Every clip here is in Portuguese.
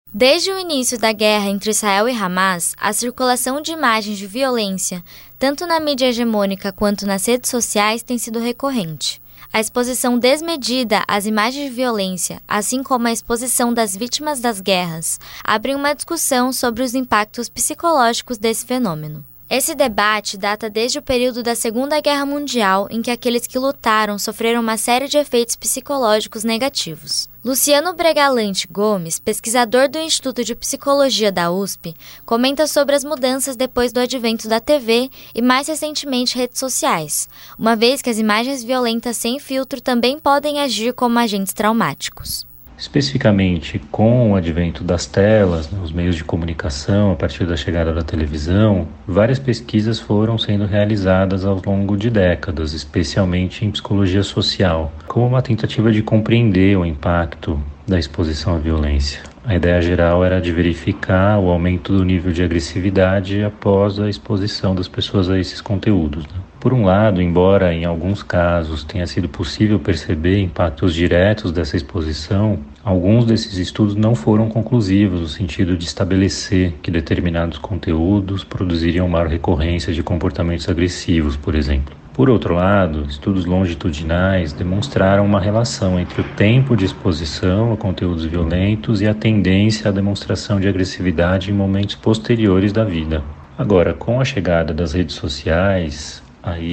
Desde o início da guerra entre Israel e Hamas, a circulação de imagens de violência, tanto na mídia hegemônica quanto nas redes sociais, tem sido recorrente. A exposição desmedida às imagens de violência, assim como a exposição das vítimas das guerras, abrem uma discussão sobre os impactos psicológicos desse fenômeno. Esse debate data desde o período da Segunda Guerra Mundial, em que aqueles que lutaram sofreram uma série de efeitos psicológicos negativos. Luciano Bregalante Gomes, pesquisador do Instituto de Psicologia da USP, comenta sobre as mudanças depois do advento da TV e, mais recentemente, redes sociais, uma vez que as imagens violentas sem filtro também podem agir como agentes traumáticos. Especificamente com o advento das telas, os meios de comunicação, a partir da chegada da televisão, várias pesquisas foram sendo realizadas ao longo de décadas, especialmente em psicologia social, como uma tentativa de compreender o impacto da exposição à violência. A ideia geral era de verificar o aumento do nível de agressividade após a exposição das pessoas a esses conteúdos. Por um lado, embora em alguns casos tenha sido possível perceber impactos diretos dessa exposição, alguns desses estudos não foram conclusivos no sentido de estabelecer que determinados conteúdos produziriam maior recorrência de comportamentos agressivos, por exemplo. Por outro lado, estudos longitudinais demonstraram uma relação entre o tempo de exposição a conteúdos violentos e a tendência à demonstração de agressividade em momentos posteriores da vida. Agora, com a chegada das redes sociais,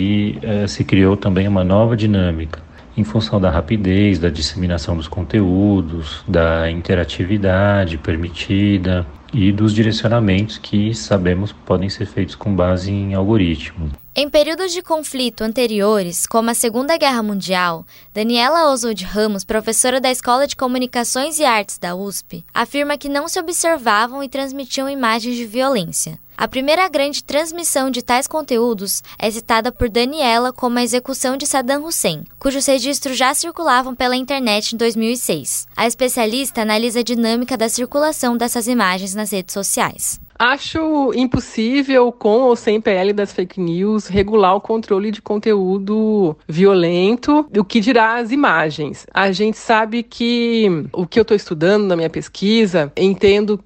se criou também uma nova dinâmica, em função da rapidez, da disseminação dos conteúdos, da interatividade permitida e dos direcionamentos que sabemos podem ser feitos com base em algoritmos. Em períodos de conflito anteriores, como a Segunda Guerra Mundial, Daniela Oswald Ramos, professora da Escola de Comunicações e Artes da USP, afirma que não se observavam e transmitiam imagens de violência. A primeira grande transmissão de tais conteúdos é citada por Daniela como a execução de Saddam Hussein, cujos registros já circulavam pela internet em 2006. A especialista analisa a dinâmica da circulação dessas imagens nas redes sociais. Acho impossível, com ou sem PL das fake news, regular o controle de conteúdo violento, o que dirá as imagens. A gente sabe que o que eu estou estudando na minha pesquisa, entendo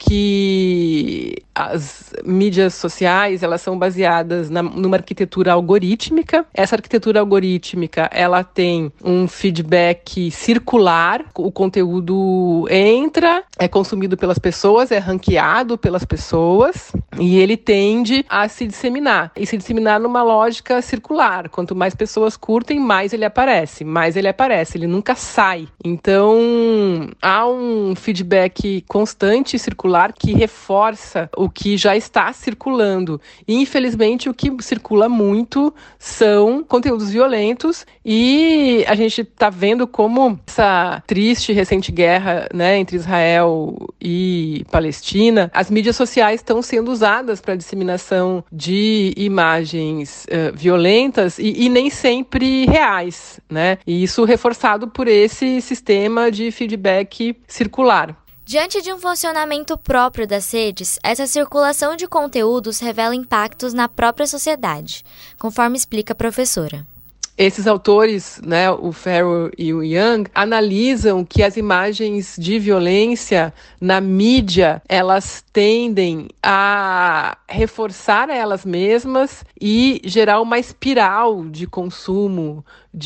que as mídias sociais, elas são baseadas numa arquitetura algorítmica. Essa arquitetura algorítmica, ela tem um feedback circular. O conteúdo entra, é consumido pelas pessoas, é ranqueado pelas pessoas, e ele tende a se disseminar. E se disseminar numa lógica circular. Quanto mais pessoas curtem, mais ele aparece. Ele nunca sai. Então, há um feedback constante e circular que reforça o que já está circulando. E, infelizmente, o que circula muito são conteúdos violentos, e a gente está vendo como essa triste recente guerra, entre Israel e Palestina, as mídias sociais estão sendo usadas para a disseminação de imagens violentas e nem sempre reais, E isso reforçado por esse sistema de feedback circular. Diante de um funcionamento próprio das redes, essa circulação de conteúdos revela impactos na própria sociedade, conforme explica a professora. Esses autores, o Farrell e o Young, analisam que as imagens de violência na mídia, elas tendem a reforçar elas mesmas e gerar uma espiral de consumo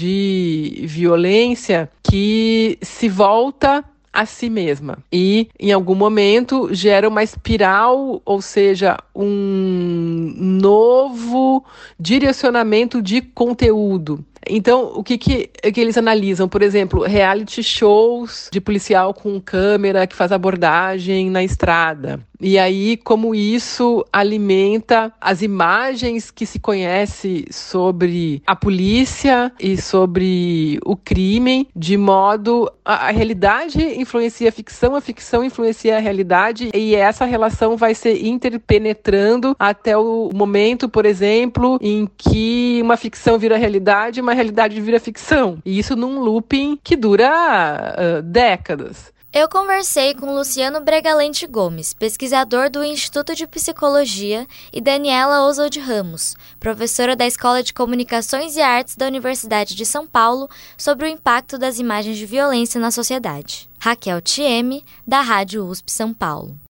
de violência que se volta a si mesma. E, em algum momento, gera uma espiral, ou seja, um novo direcionamento de conteúdo. Então, o que eles analisam? Por exemplo, reality shows de policial com câmera que faz abordagem na estrada. E aí, como isso alimenta as imagens que se conhece sobre a polícia e sobre o crime, de modo a realidade influencia a ficção influencia a realidade, e essa relação vai se interpenetrando até o momento, por exemplo, em que uma ficção vira realidade, uma realidade vira ficção. E isso num looping que dura décadas. Eu conversei com Luciano Bregalente Gomes, pesquisador do Instituto de Psicologia, e Daniela Oswald Ramos, professora da Escola de Comunicações e Artes da Universidade de São Paulo, sobre o impacto das imagens de violência na sociedade. Raquel Thieme, da Rádio USP São Paulo.